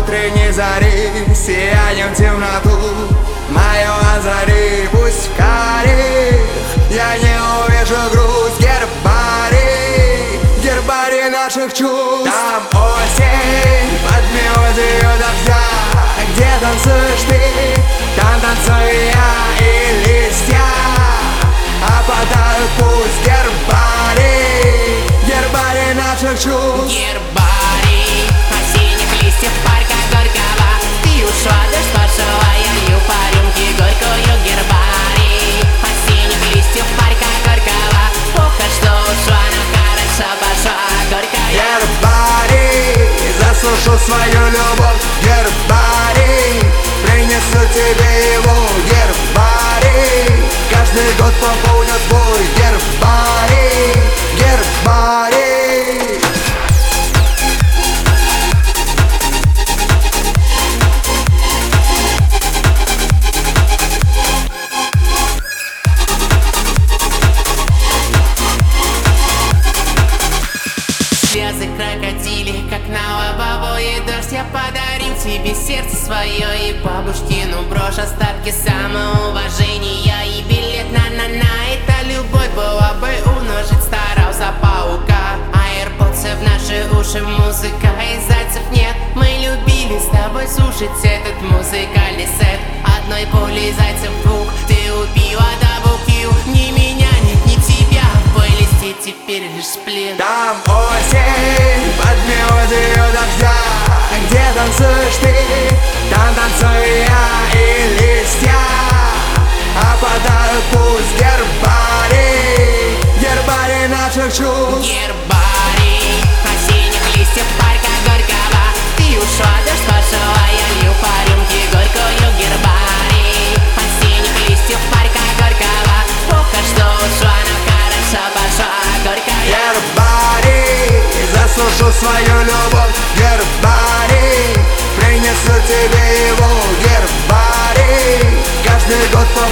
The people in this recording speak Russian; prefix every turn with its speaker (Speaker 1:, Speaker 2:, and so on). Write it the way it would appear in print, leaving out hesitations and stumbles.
Speaker 1: утренней зари сиянием темноту мою озари. Пусть в карих я не увижу грусть, гербарий наших чувств. Там осень под мелодию дождя, где танцуешь ты, там танцую я, и листья опадают. Пусть гербарий наших чувств.
Speaker 2: Гербарий осенних листьев парка Горького. Ты ушла, дождь пошел, а я лью по рюмке горькую. Гербарий осенних листьев парка Горького. Плохо, что ушла, но хорошо пошла горькая.
Speaker 1: Гербарий, засушу свою любовь. Гербарий, принесу тебе его. Гербарий, каждый год пополнит твой. Гербарий, гербарий.
Speaker 2: Слезы крокодили, как на лобовое дождь. Я подарил тебе сердце свое и бабушкину брошь. Остатки самоуважения и билет на-на-на. Эта любовь была бы умножить, старался паука. Аирподсы в наши уши, музыка и зайцев нет. Мы любили с тобой слушать этот музыкальный сет. Одной пулей зайцев двух ты убила даблкил. Ни меня нет, ни тебя в плейлисте теперь лишь сплин.
Speaker 1: Там осень под мелодию дождя, где танцуешь ты, там танцую я, и листья опадают. Пусть гербарий наших чувств.
Speaker 2: Гербарий осенних листьев парка Горького. Ты ушла, дождь пошел, а я лью по рюмке горькую. Гербарий осенних листьев парка Горького. Плохо, что ушла, но хорошо пошла горькая.
Speaker 1: Гербарий, засушу свою любовь. Гербарий, принесу тебе его. Гербарий, каждый год